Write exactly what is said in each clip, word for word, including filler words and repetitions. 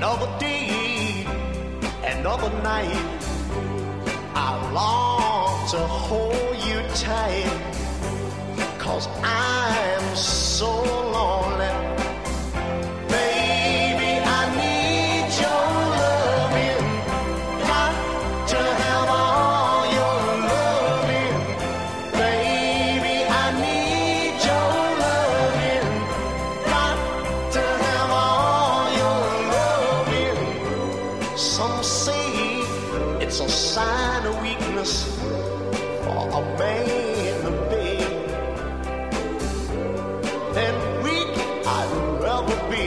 Another day, another night, I long to hold you tight, 'cause I'm so lonely. Baby, I need your loving, got to have all your loving. Baby, I need your loving, got to have all your loving. Some say it's a sign of weakness for a man to beg. Then weak I'd rather be,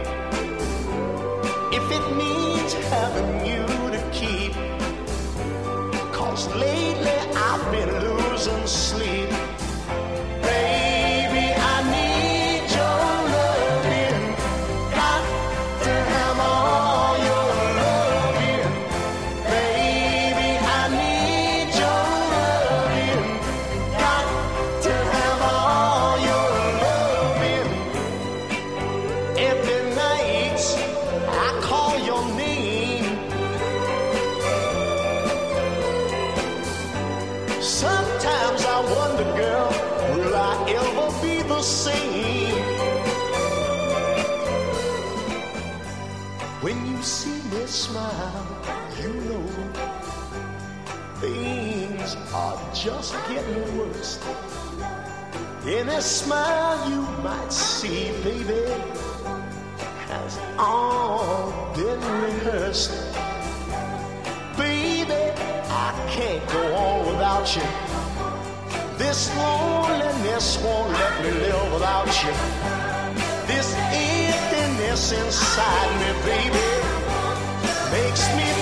if it means having you to keep. 'Cause lately I've been losing sleep. Baby, I need your loving, got to have all your loving. Baby, I need your loving, got to have all your loving. Every night I call your name. Sometimes I wonder, girl, will I ever be the same? When you see me smile, you know things are just getting worse. Any smile you might see, baby, has all been rehearsed. Baby, I can't go on without you. This loneliness won't let me live without you. This emptiness inside me, baby, makes me